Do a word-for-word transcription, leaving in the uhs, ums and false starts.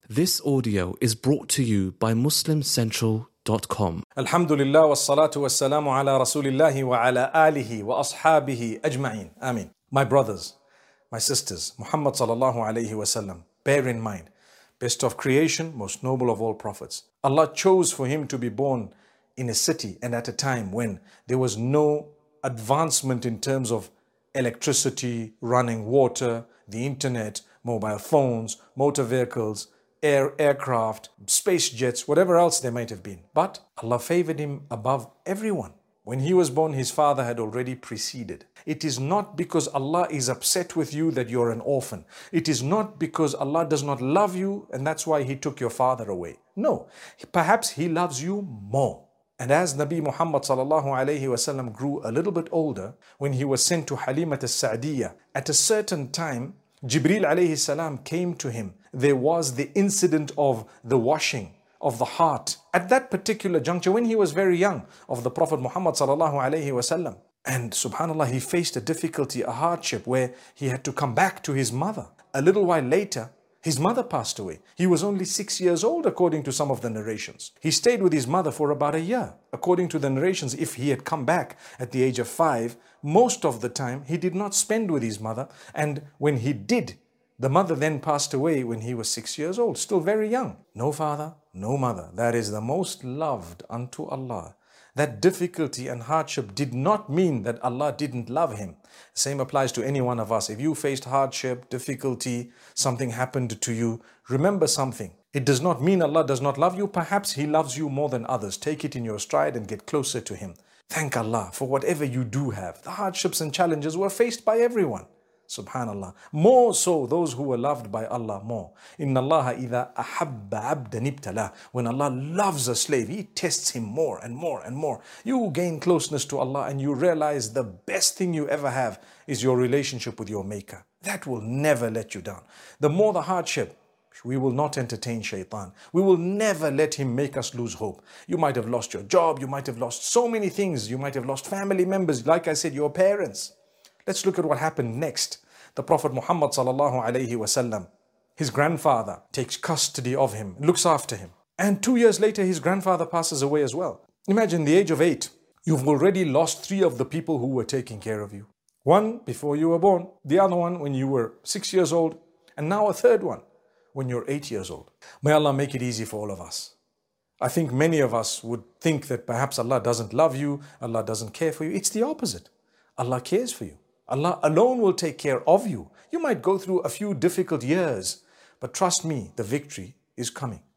This audio is brought to you by muslim central dot com. Alhamdulillah wassalatu wassalamu ala rasulillahi wa ala alihi wa ashabihi ajma'in. Ameen. My brothers, my sisters, Muhammad sallallahu alayhi wasallam, bear in mind, best of creation, most noble of all prophets. Allah chose for him to be born in a city and at a time when there was no advancement in terms of electricity, running water, the internet, mobile phones, motor vehicles, air aircraft, space jets, whatever else there might have been. But Allah favored him above everyone. When he was born, his father had already preceded. It is not because Allah is upset with you that you're an orphan. It is not because Allah does not love you and that's why he took your father away. No, perhaps he loves you more. And as Nabi Muhammad sallallahu alayhi wasallam grew a little bit older, when he was sent to Halimat al-Sa'diyah, at a certain time, Jibreel alayhi salam came to him. There was the incident of the washing of the heart at that particular juncture when he was very young of the Prophet Muhammad sallallahu alayhi wasallam. And subhanallah, he faced a difficulty, a hardship where he had to come back to his mother. A little while later, his mother passed away. He was only six years old according to some of the narrations. He stayed with his mother for about a year. According to the narrations, if he had come back at the age of five, most of the time he did not spend with his mother. And when he did, the mother then passed away when he was six years old, still very young. No father, no mother. That is the most loved unto Allah. That difficulty and hardship did not mean that Allah didn't love him. The same applies to any one of us. If you faced hardship, difficulty, something happened to you, remember something. It does not mean Allah does not love you. Perhaps He loves you more than others. Take it in your stride and get closer to Him. Thank Allah for whatever you do have. The hardships and challenges were faced by everyone. Subhanallah. More so those who were loved by Allah more. Inna Allah idha ahabba abdan ibtala. When Allah loves a slave, He tests him more and more and more. You gain closeness to Allah and you realize the best thing you ever have is your relationship with your Maker. That will never let you down. The more the hardship, we will not entertain shaitan. We will never let him make us lose hope. You might have lost your job. You might have lost so many things. You might have lost family members. Like I said, your parents. Let's look at what happened next. The Prophet Muhammad sallallahu alayhi wasallam, his grandfather takes custody of him, looks after him. And two years later, his grandfather passes away as well. Imagine the age of eight. You've already lost three of the people who were taking care of you. One before you were born, the other one when you were six years old, and now a third one when you're eight years old. May Allah make it easy for all of us. I think many of us would think that perhaps Allah doesn't love you, Allah doesn't care for you. It's the opposite. Allah cares for you. Allah alone will take care of you. You might go through a few difficult years, but trust me, the victory is coming.